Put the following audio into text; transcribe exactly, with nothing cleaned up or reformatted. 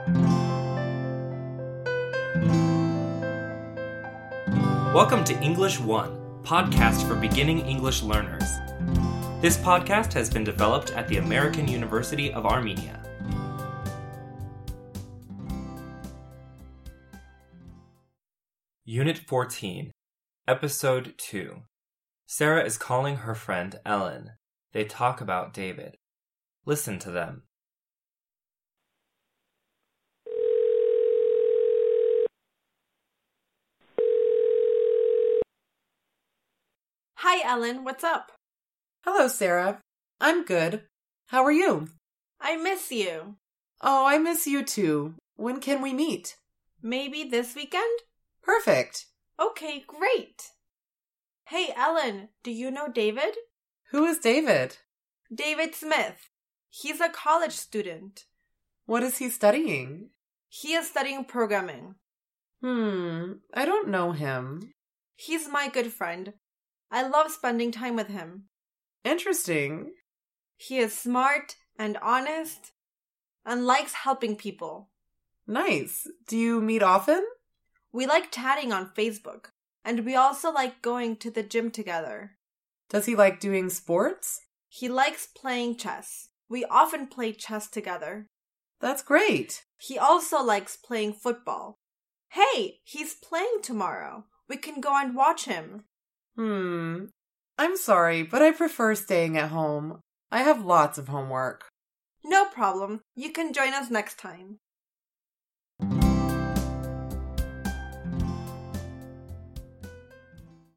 Welcome to English One, podcast for beginning English learners. This podcast has been developed at the American University of Armenia. Unit fourteen, Episode two. Sarah is calling her friend Ellen. They talk about David. Listen to them. Hi, Ellen. What's up? Hello, Sarah. I'm good. How are you? I miss you. Oh, I miss you too. When can we meet? Maybe this weekend? Perfect. Okay, great. Hey, Ellen, do you know David? Who is David? David Smith. He's a college student. What is he studying? He is studying programming. Hmm, I don't know him. He's my good friend. I love spending time with him. Interesting. He is smart and honest and likes helping people. Nice. Do you meet often? We like chatting on Facebook, and we also like going to the gym together. Does he like doing sports? He likes playing chess. We often play chess together. That's great. He also likes playing football. Hey, he's playing tomorrow. We can go and watch him. Hmm. I'm sorry, but I prefer staying at home. I have lots of homework. No problem. You can join us next time.